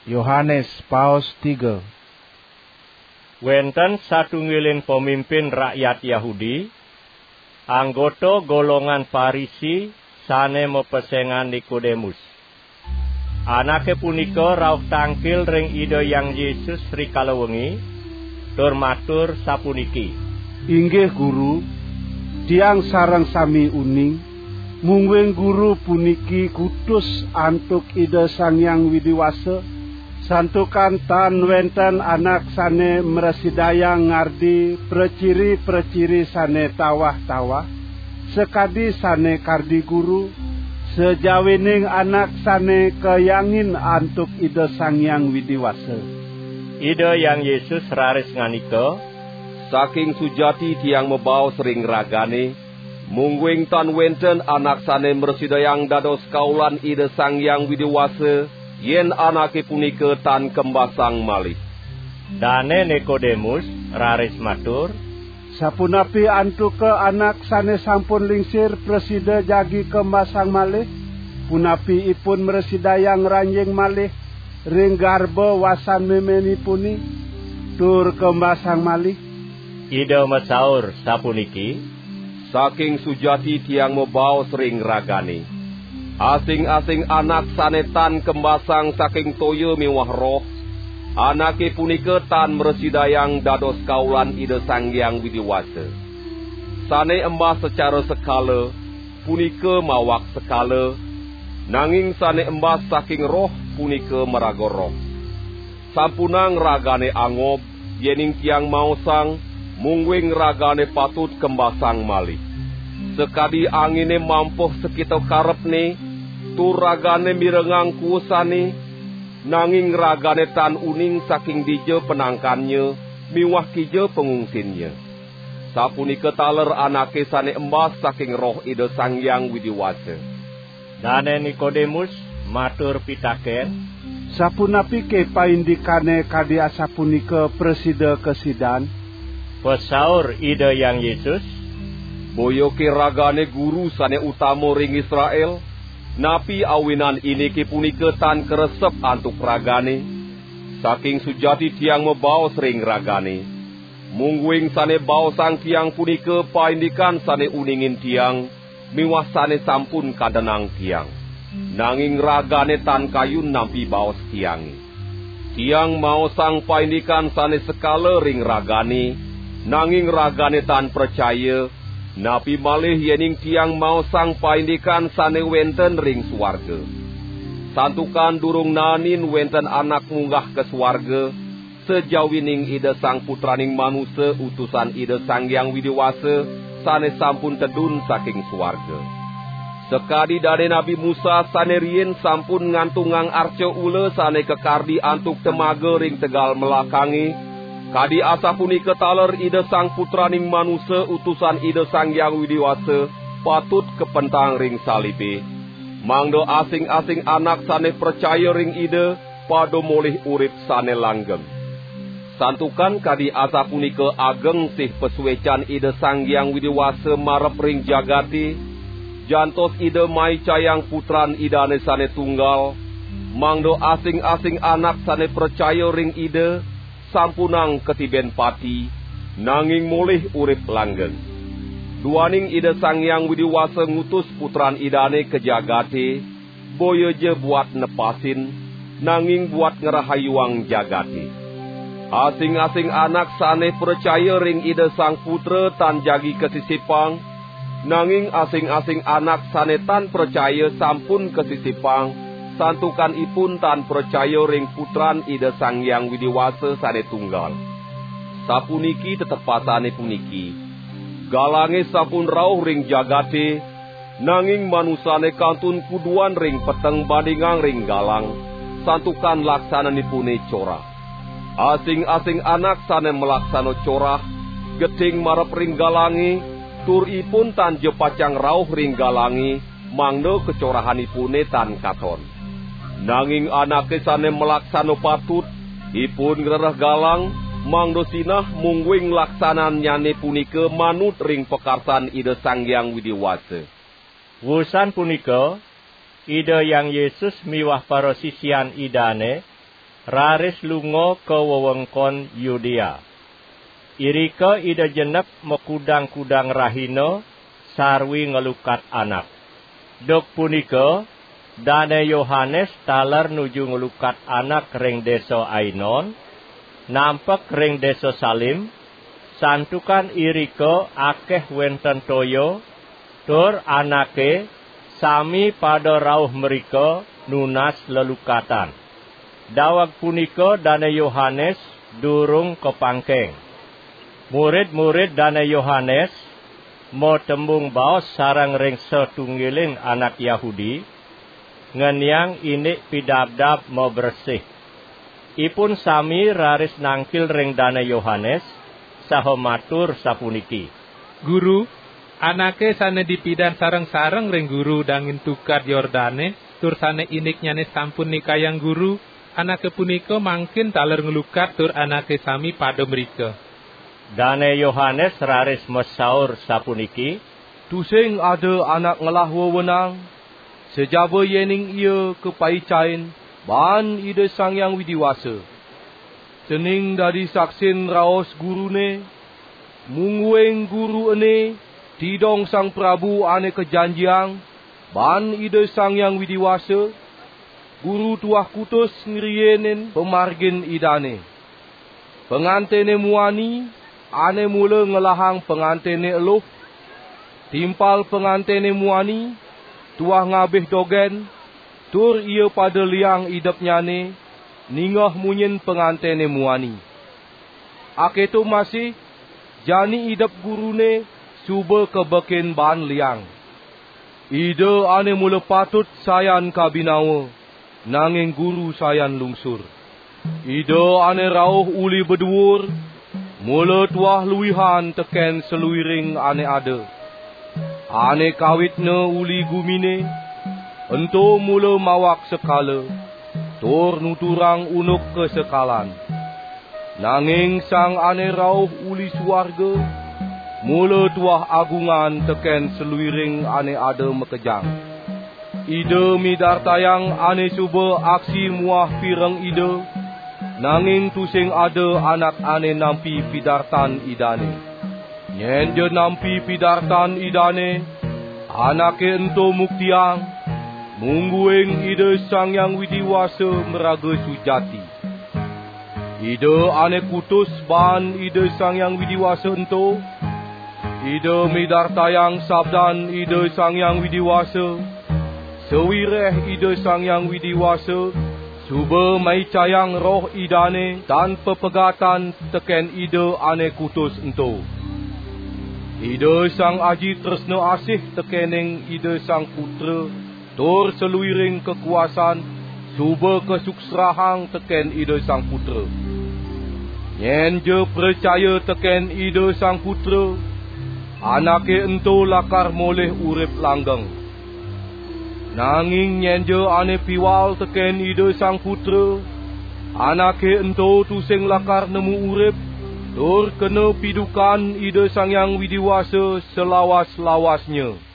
Yohanes Paus 3. Wenten satunggiling pemimpin rakyat Yahudi, anggota golongan Farisi sane mepesengan Nikodemus. Anake punika rauh tangkil ring Ida Yang Yesus rikala wengi, tur matur sapuniki. Inggih Guru, tiang sareng sami uning, mungguing Guru puniki kutus antuk Ida Sang Hyang Widiwasa, santukan tan wenten anak sane mresidayang ngardi preciri-preciri sane tawah-tawah, sekadi sane kardi Guru, sejawining anak sane keyangin antuk Ida Sang Hyang Widiwasa. Ida Yang Yesus raris nganika, saking sujati tiang mebaos ring ragane, mungguing tan wenten anak sane mresidayang dados kaulan Ida Sang Hyang Widiwasa, yen anake punika tan kembasang malih. Dane Nikodemus raris matur, sapunapi antuk ke anak sane sampun lingsir presida jagi kembasang malih, punapi ipun mresidayang ranjing malih ring garba wasan memeni puni tur kembasang malih. Ida mesaur sapuniki, saking sujati tiang mebaos ring ragane, asing-asing anak sanetan kembasang saking toyo miwah roh, anake punika tan mresidayang dados kaulan Ida Sang Hyang Widiwasa. Sane embah secara sekala, punika mawak sekala, nanging sane embah saking roh punika meraga roh. Sampunang ragane angob, yening tiang maosang, mungguing ragane patut kembasang malih. Sekadi angine mampuh sekito karepne, tur ragane mirengang kuasane, nanging ragane tan uning saking dije penangkannya, miwah kije pengungsinnya. Sapunika taler anake sane embas saking roh Ida Sang Hyang Widiwasa. Dane Nikodemus matur pitaken, sapunapi ke paindikane kadi asapunika presida kesidan? Pesaur Ida Yang Yesus, boyoke ragane guru sane utama ring Israel, napi awinan iniki punika tan keresep antuk ragane, saking sujati tiang mebaos ring ragane, mungguing sane baosang tiang punika paindikan sane uningin tiang, miwah sane sampun kadenang tiang, nanging ragane tan kayun nampi baos tiangi. Tiang maosang paindikan sane sekala ring ragane, nanging ragane tan percaya, napi malih yening tiang mau sang paindikan sane wenten ring suarga. Santukan durung nanin wenten anak munggah ke suarga, sejawining Ida Sang Putraning Manusa utusan Ida Sang Hyang Widiwasa, sane sampun tedun saking suarga. Sekadi dane Nabi Musa sane rien sampun ngantungang arca ule sane kekardi antuk temaga ring tegal melakangi, kadi asa punika taler Ida Sang Putraning Manusa utusan Ida Sang Hyang Widiwasa patut kepentang ring salibe. Mangdo asing-asing anak sane percaya ring Ida pado molih urip sane langgeng. Santukan kadi asa punika ageng sih pesuecan Ida Sang Hyang Widiwasa marep ring jagati, jantos Ida mai cayang putran Idane sane tunggal, mangdo asing-asing anak sane percaya ring Ida sampunang ketiben pati, nanging molih urip langgeng. Duaning Ida Sang Hyang Widiwasa ngutus putran Idane ke jagate, boyo je buat nepasin, nanging buat ngerahayuang jagate. Asing-asing anak sane percaya ring Ida Sang Putra tan jagi kesisipang, nanging asing-asing anak sane tan percaya sampun kesisipang, santukan ipun tan percaya ring putran Ida Sang Hyang Widiwasa sane tunggal. Sapuniki tetepatane puniki, galange sampun rauh ring jagate, nanging manusane kantun kuduan ring peteng bandingang ring galang, santukan laksananipune corah. Asing-asing anak sane melaksano corah, geting marep ring galangi, tur ipun tan jepacang rauh ring galangi, mangdo kecorahanipune tan katon. Nanging anake sane melaksano patut, ipun ngereh galang, mangdo sinah mungguing laksananyane punika manut ring pekarsan Ida Sang Hyang Widiwasa. Wusan punika, Ida Yang Yesus miwah para sisian Idane raris lunga ke wewengkon Yudea. Irika ida jenep mekudang-kudang rahina sarwi ngelukat anak. Dok punika Dane Yohanes taler nuju ngelukat anak ring desa Ainon, nampek ring desa Salim, santukan irika akeh wenten toyo, tur anake sami pada rauh mereka nunas lelukatan. Dawag punika Dane Yohanes durung kepangkeng. Murid-murid Dane Yohanes mau tembung baos sarang ring setunggiling anak Yahudi, ngenyang inik pidabdab mau bersih. Ipun sami raris nangkil ring Dane Yohanes, saha matur sapuniki. Guru, anake sane dipidan sareng-sareng ring guru dangin tukar Yordane, tur sane inik nyane sampun nikayang guru, anake punika mangkin taler ngelukat tur anake sami pada mereka. Dane Yohanes raris mesaur sapuniki. Tusing ada anak ngelah wewenang, sejaba yening ia kepaicain, ban ide sang yang widiwasa. Cening dari saksin raos gurune, mungweng guru ene, tidong sang Prabu ane kejanjiang, ban ide sang yang widiwasa, guru tuah kutus ngriyenin pemargin idane. Pengantene muani, ane mula ngelahang pengantene eluh, timpal pengantene muani, tuah ngabih dogen, tur ia pada liang idapnyane, ningah munyin pengantene muani. Aketu masih, jani idap gurune, suba kebekin ban liang. Ida ane mula patut sayan kabinawa, nanging guru sayan lungsur. Ida ane rauh uli beduur, mula tuah luihan teken seluiring ane ada. Ane kawitna uli gumine, ento mula mawak sekala, tur nuturang unuk kesekalan. Nanging sang ane rauh uli suarga, mula tuah agungan teken seluiring ane ada mekejang. Ida midartayang ane suba aksi muah pireng ida, nanging tusing ada anak ane nampi pidartan idane. Nyen je nampi pidartan idane, anake ento muktiang, mungguing ide sang yang widiwasa meraga sujati. Ide ane kutus ban ide sang yang widiwasa ento, ide midartayang sabdan ide sang yang widiwasa, sewireh ide sang yang widiwasa, suba mai cayang roh idane tanpa pegatan teken ide ane kutus ento. Ide sang aji tresna asih tekening ide sang putra, tur seluiring kekuasaan, suba kesuksrahang teken ide sang putra. Nyen je percaya teken ide sang putra, anake ento lakar moleh urip langgeng. Nanging nyen je ane piwal teken ide sang putra, anake ento tusing lakar nemu urip, tur kena pidukan ide sang yang widiwasa selawas-lawasnya.